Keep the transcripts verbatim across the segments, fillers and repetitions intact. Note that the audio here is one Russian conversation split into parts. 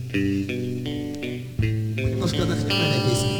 Немножко отдохнем на этой песне.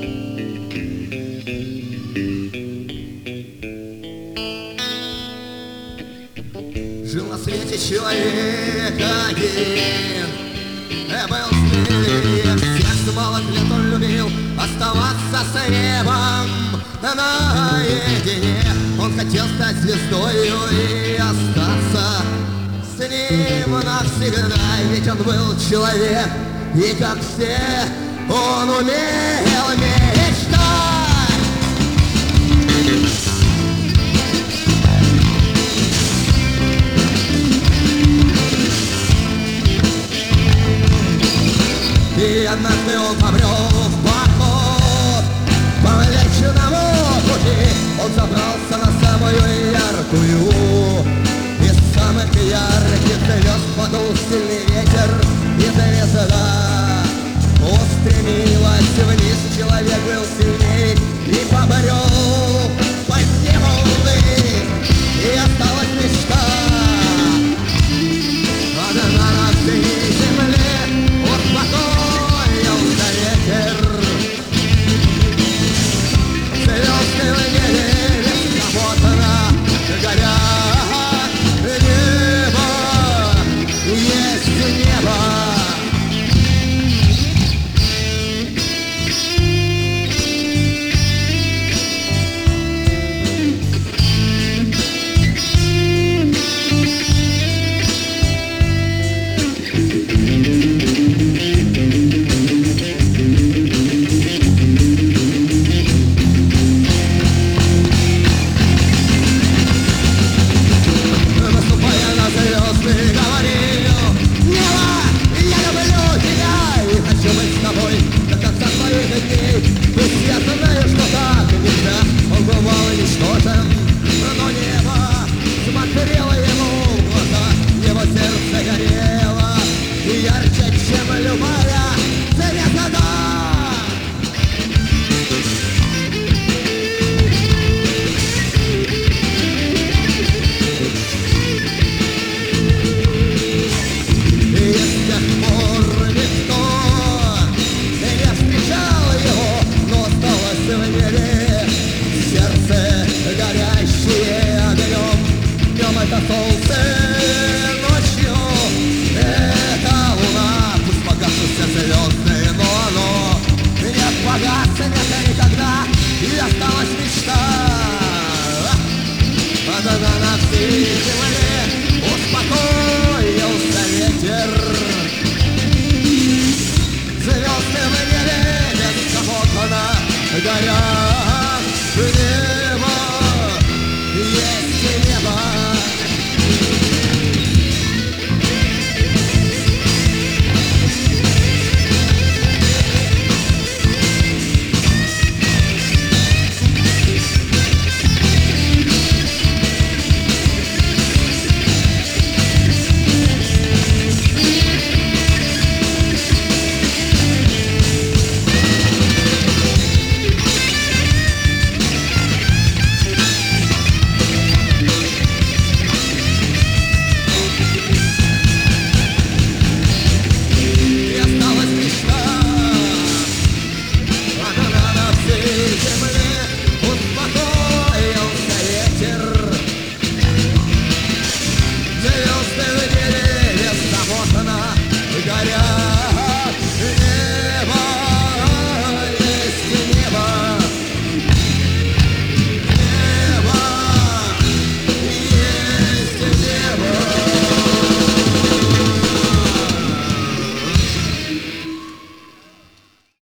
Жил на свете человек один, был смелее всех, с малых лет он любил оставаться с небом наедине. Он хотел стать звездою и остаться с ним навсегда. Ведь он был человек, и как все он умел мечтать. И однажды он побрел в поход по Млечному пути. Он забрался на самую яркую из самых ярких звезд. Подул сильный ветер, и звезда устремилась вниз. Человек был сильней и побрел